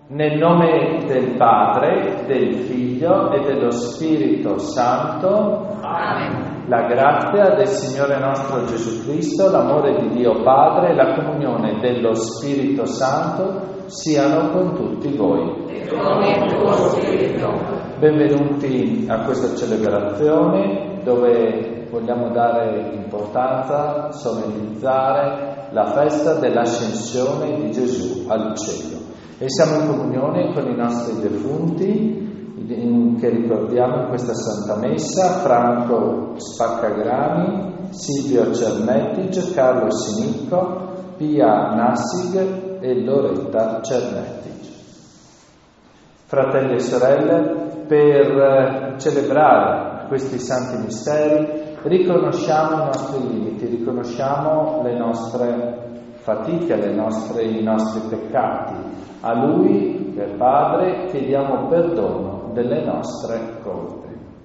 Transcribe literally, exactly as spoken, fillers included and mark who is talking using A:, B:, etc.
A: Nel nome del Padre, del Figlio e dello Spirito Santo.
B: Amen.
A: La grazia del Signore nostro Gesù Cristo, l'amore di Dio Padre e la comunione dello Spirito Santo siano con tutti voi.
B: E con il tuo spirito.
A: Benvenuti a questa celebrazione dove vogliamo dare importanza, solennizzare la festa dell'ascensione di Gesù al cielo. E siamo in comunione con i nostri defunti che ricordiamo in questa Santa Messa: Franco Spaccagrani, Silvio Cernetic, Carlo Sinicco, Pia Nassig e Loretta Cernetic. Fratelli e sorelle, per celebrare questi santi misteri riconosciamo i nostri limiti, riconosciamo le nostre fatiche, le nostre, i nostri peccati. A Lui, che è Padre, chiediamo perdono delle nostre colpe.